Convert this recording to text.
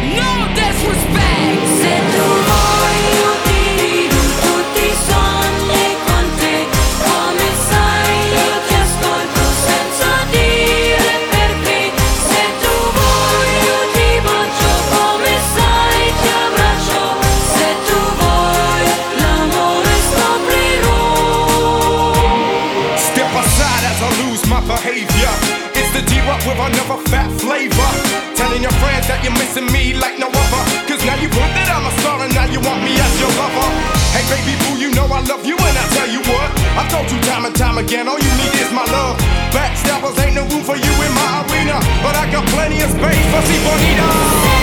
no disrespect. Se tu vuoi io ti rido tutti i sogni con te. Come sai io ti ascolto senza dire perché. Se tu vuoi io ti bacio, come sai ti abbraccio. Se tu vuoi l'amore scoprirò. Step aside as I lose my behavior. It's the D-Rock with another fat flavor. Telling your friends that you're missing me like no other. Cause now you put that I'm a star and now you want me as your lover. Hey baby boo, you know I love you and I tell you what, I told you time and time again, all you need is my love. Backstabbers ain't no room for you in my arena, but I got plenty of space for si bonita.